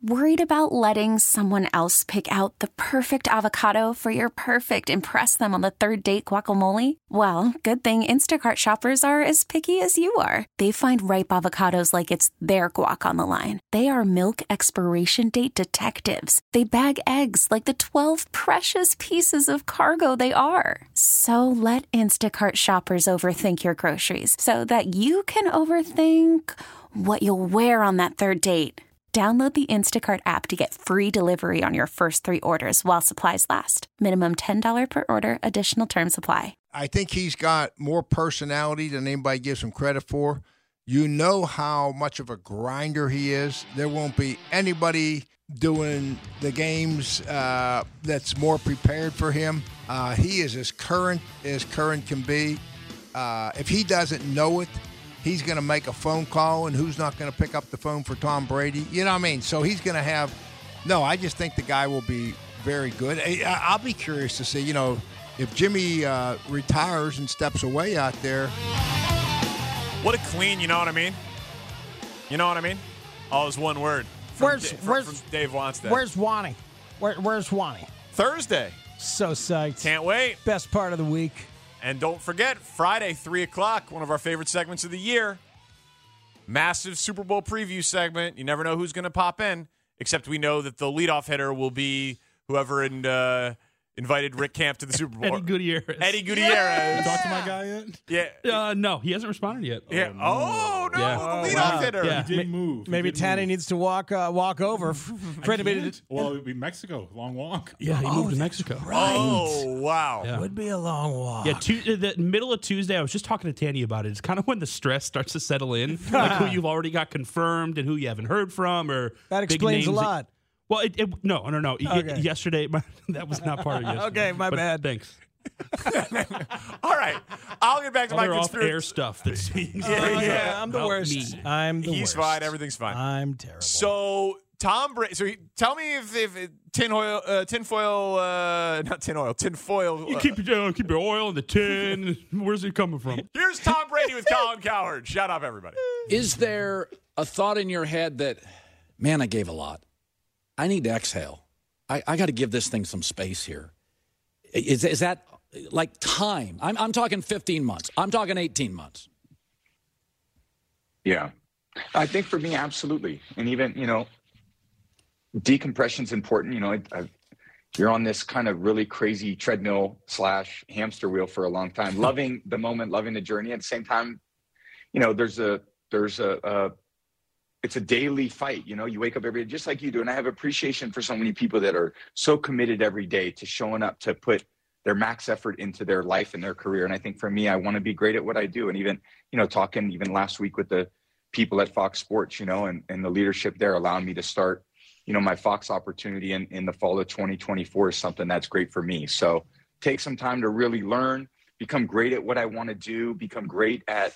Worried about letting someone else pick out the perfect avocado for your perfect impress them on the third date guacamole? Well, good thing Instacart shoppers are as picky as you are. They find ripe avocados like it's their guac on the line. They are milk expiration date detectives. They bag eggs like the 12 precious pieces of cargo they are. So let Instacart shoppers overthink your groceries so that you can overthink what you'll wear on that third date. Download the Instacart app to get free delivery on your first 3 orders while supplies last. Minimum $10 per order. Additional terms apply. I think he's got more personality than anybody gives him credit for. You know how much of a grinder he is. There won't be anybody doing the games that's more prepared for him. He is as current can be. If he doesn't know it, he's going to make a phone call, and who's not going to pick up the phone for Tom Brady? You know what I mean? So he's going to have – no, I just think the guy will be very good. I'll be curious to see, if Jimmy retires and steps away out there. What a clean, you know what I mean? You know what I mean? All is one word. From Dave Wanstead. Where's Wani? Where's Wani? Thursday. So psyched. Can't wait. Best part of the week. And don't forget, Friday, 3 o'clock, one of our favorite segments of the year. Massive Super Bowl preview segment. You never know who's going to pop in, except we know that the leadoff hitter will be whoever invited Rick Camp to the Super Bowl. Eddie Gutierrez. You talked to my guy yet? Yeah. No, he hasn't responded yet. Yeah. Oh, no. Yeah. The leadoff hitter. Yeah. He did move. Maybe Tanny needs to walk over. Well, it would be Mexico. Long walk. Yeah, he moved to Mexico. Right. Oh, wow. Yeah. Would be a long walk. Yeah, the middle of Tuesday, I was just talking to Tanny about it. It's kind of when the stress starts to settle in, like who you've already got confirmed and who you haven't heard from. Or that explains a lot. Well, no. Okay. Yesterday, that was not part of yesterday. Okay, my bad. Thanks. All right. I'll get back to my conspiracy. Off-air stuff that's being I'm the worst. Me. I'm the worst. He's fine. Everything's fine. I'm terrible. So, Tom Brady. So, tell me if tinfoil. You keep your oil in the tin. Where's it coming from? Here's Tom Brady with Colin Cowherd. Shut up, everybody. Is there a thought in your head that, man, I gave a lot. I need to exhale. I got to give this thing some space here. Is that like time? I'm talking 15 months. I'm talking 18 months. Yeah. I think for me, absolutely. And even, decompression's important. You're on this kind of really crazy treadmill / hamster wheel for a long time, loving the moment, loving the journey. At the same time, it's a daily fight. You wake up every day just like you do. And I have appreciation for so many people that are so committed every day to showing up to put their max effort into their life and their career. And I think for me, I want to be great at what I do. And even, talking even last week with the people at Fox Sports, and the leadership there allowing me to start, my Fox opportunity in the fall of 2024 is something that's great for me. So take some time to really learn, become great at what I want to do, become great at,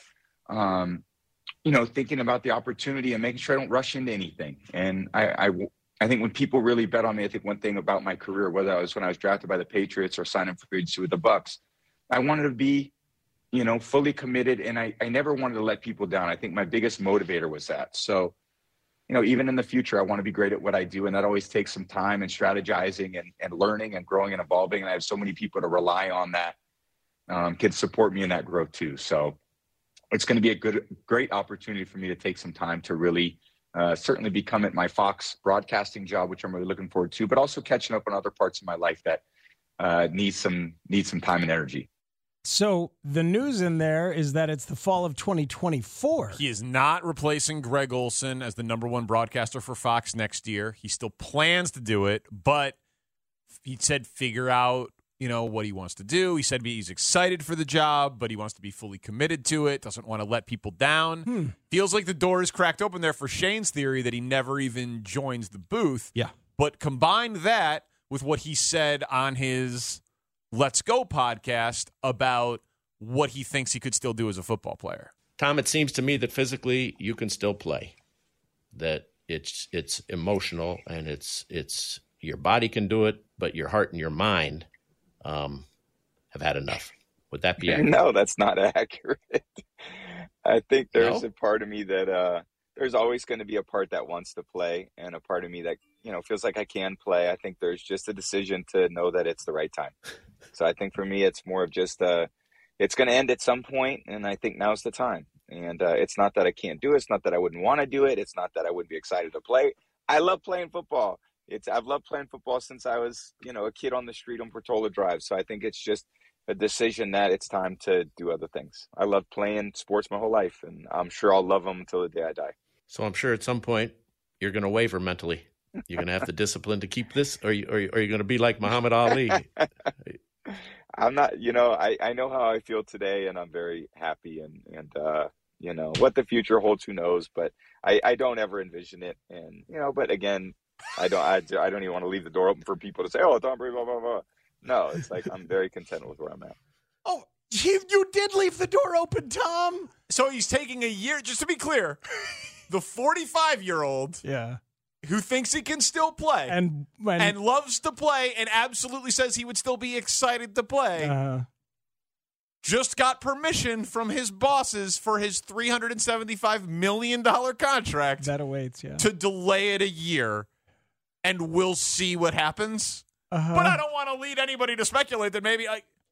thinking about the opportunity and making sure I don't rush into anything. And I think when people really bet on me, I think one thing about my career, whether I was when I was drafted by the Patriots or signing for free agency with the Bucs, I wanted to be, fully committed. And I never wanted to let people down. I think my biggest motivator was that. So, even in the future, I want to be great at what I do. And that always takes some time and strategizing and learning and growing and evolving. And I have so many people to rely on that can support me in that growth too. So it's going to be a great opportunity for me to take some time to really certainly become at my Fox broadcasting job, which I'm really looking forward to, but also catching up on other parts of my life that need some time and energy. So the news in there is that it's the fall of 2024. He is not replacing Greg Olson as the #1 broadcaster for Fox next year. He still plans to do it, but he said figure out, what he wants to do. He said he's excited for the job, but he wants to be fully committed to it, doesn't want to let people down. Feels like the door is cracked open there for Shane's theory that he never even joins the booth. Yeah. But combine that with what he said on his Let's Go podcast about what he thinks he could still do as a football player. Tom, it seems to me that physically you can still play, that it's emotional and it's your body can do it, but your heart and your mind have had enough. Would that be accurate? No, that's not accurate. I think there's a part of me that there's always going to be a part that wants to play and a part of me that, feels like I can play. I think there's just a decision to know that it's the right time. So I think for me, it's more of just, it's going to end at some point, and I think now's the time. And it's not that I can't do it. It's not that I wouldn't want to do it. It's not that I wouldn't be excited to play. I love playing football. I've loved playing football since I was, a kid on the street on Portola Drive. So I think it's just a decision that it's time to do other things. I love playing sports my whole life, and I'm sure I'll love them until the day I die. So I'm sure at some point you're going to waver mentally. You're going to have the discipline to keep this, or are you going to be like Muhammad Ali? I'm not, I know how I feel today, and I'm very happy, and what the future holds, who knows, but I don't ever envision it. And, but again, I don't even want to leave the door open for people to say, oh, Tom Brady, blah, blah, blah. No, it's like I'm very content with where I'm at. Oh, you did leave the door open, Tom. So he's taking a year, just to be clear, the 45-year-old who thinks he can still play and loves to play and absolutely says he would still be excited to play, just got permission from his bosses for his $375 million contract that awaits, to delay it a year, and we'll see what happens. But I don't want to lead anybody to speculate that maybe,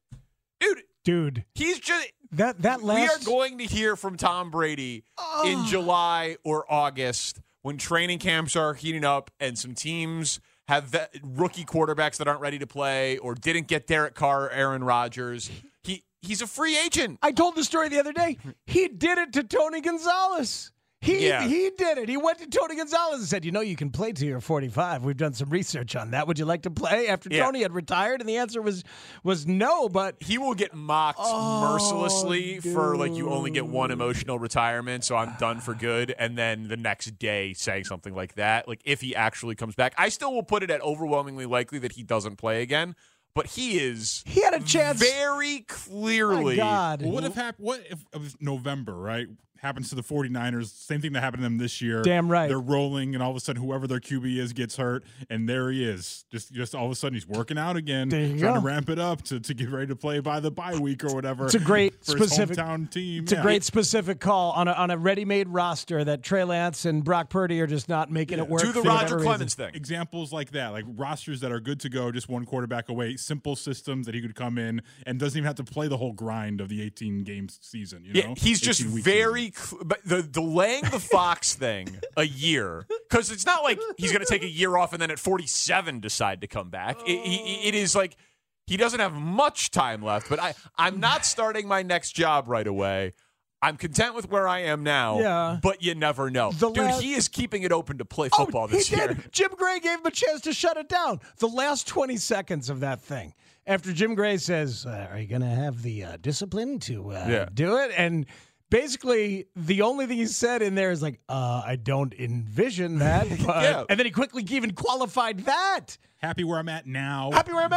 dude, he's just that last. We are going to hear from Tom Brady in July or August when training camps are heating up and some teams have rookie quarterbacks that aren't ready to play or didn't get Derek Carr or Aaron Rodgers. He's a free agent. I told the story the other day. He did it to Tony Gonzalez. He did it. He went to Tony Gonzalez and said, you can play till you're 45. We've done some research on that. Would you like to play after Tony had retired? And the answer was no, but he will get mocked mercilessly for you only get one emotional retirement, so I'm done for good. And then the next day saying something like that, if he actually comes back. I still will put it at overwhelmingly likely that he doesn't play again. But he had a chance very clearly. My God. Well, what if November, right? Happens to the 49ers, same thing that happened to them this year. Damn right. They're rolling, and all of a sudden, whoever their QB is gets hurt, and there he is. Just all of a sudden, he's working out again, trying to ramp it up to get ready to play by the bye week or whatever. It's a great specific his hometown team. It's a great specific call on a ready-made roster that Trey Lance and Brock Purdy are just not making it work. Do the Roger Clemens thing. Examples like that, like rosters that are good to go, just one quarterback away, simple systems that he could come in and doesn't even have to play the whole grind of the 18-game season. He's just very but delaying the Fox thing a year, because it's not like he's going to take a year off and then at 47 decide to come back. It is like he doesn't have much time left, but I'm not starting my next job right away. I'm content with where I am now, but you never know. He is keeping it open to play football this year. Jim Gray gave him a chance to shut it down. The last 20 seconds of that thing, after Jim Gray says, are you going to have the discipline to do it? And basically, the only thing he said in there is I don't envision that. But, and then he quickly even qualified that. Happy where I'm at now,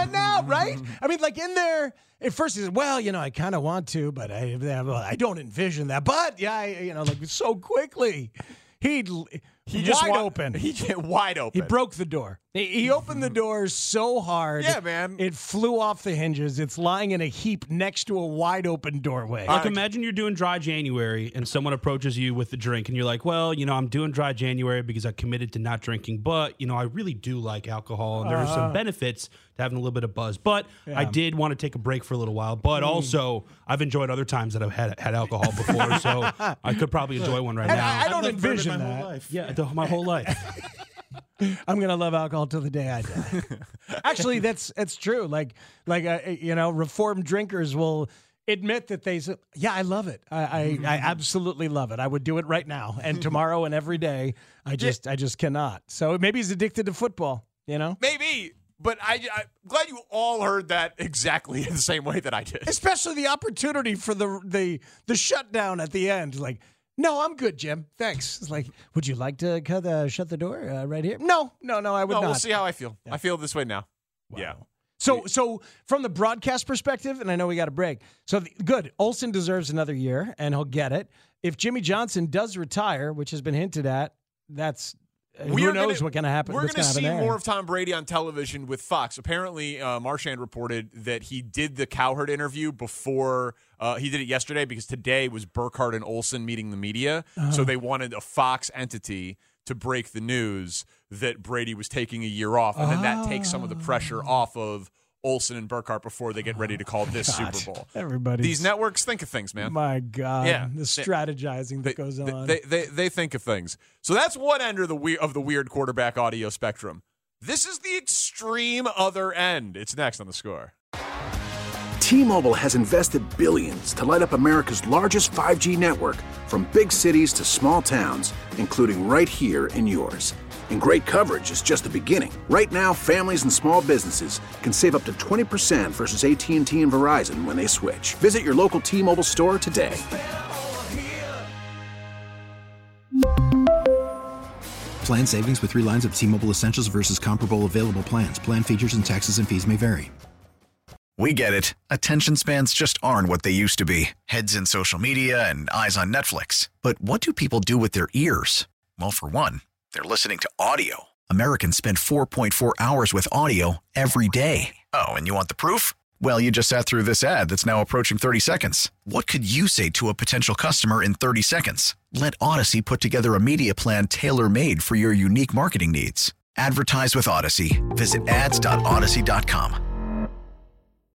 right? I mean, in there, at first he said, well, I kind of want to, but I don't envision that. But, so quickly. He just wide open. He wide open. He broke the door. He opened the door so hard. Yeah, man. It flew off the hinges. It's lying in a heap next to a wide open doorway. Imagine you're doing dry January and someone approaches you with the drink and you're like, well, I'm doing dry January because I committed to not drinking, but, I really do like alcohol and there are some benefits to having a little bit of buzz. But I did want to take a break for a little while. But also, I've enjoyed other times that I've had alcohol before, so I could probably enjoy one right now. I don't envision that. Whole life. Yeah, my whole life. I'm gonna love alcohol till the day I die. Actually, that's true. Reformed drinkers will admit that they say, "Yeah, I love it. I absolutely love it. I would do it right now and tomorrow and every day. I just cannot." So maybe he's addicted to football. Maybe. But I'm glad you all heard that exactly the same way that I did. Especially the opportunity for the shutdown at the end, No, I'm good, Jim. Thanks. It's would you like to shut the door right here? No, I would not. We'll see how I feel. Yeah. I feel this way now. Wow. Yeah. So from the broadcast perspective, and I know we got a break. So good. Olsen deserves another year, and he'll get it. If Jimmy Johnson does retire, which has been hinted at, that's who knows what's going to happen? We're going to see there. more of Tom Brady on television with Fox. Apparently, Marchand reported that he did the Cowherd interview before he did it yesterday because today was Burkhardt and Olsen meeting the media. So they wanted a Fox entity to break the news that Brady was taking a year off, and then that takes some of the pressure off of Olsen and Burkhardt before they get ready to call this Super Bowl. These networks think of things, man. My God, the strategizing that goes on. They think of things. So that's one end of the weird quarterback audio spectrum. This is the extreme other end. It's next on The Score. T-Mobile has invested billions to light up America's largest 5G network, from big cities to small towns, including right here in yours. And great coverage is just the beginning. Right now, families and small businesses can save up to 20% versus AT&T and Verizon when they switch. Visit your local T-Mobile store today. Plan savings with 3 lines of T-Mobile Essentials versus comparable available plans. Plan features and taxes and fees may vary. We get it. Attention spans just aren't what they used to be. Heads in social media and eyes on Netflix. But what do people do with their ears? Well, for one, they're listening to audio. Americans spend 4.4 hours with audio every day. Oh, and you want the proof? Well, you just sat through this ad that's now approaching 30 seconds. What could you say to a potential customer in 30 seconds? Let Odyssey put together a media plan tailor-made for your unique marketing needs. Advertise with Odyssey. Visit ads.odyssey.com.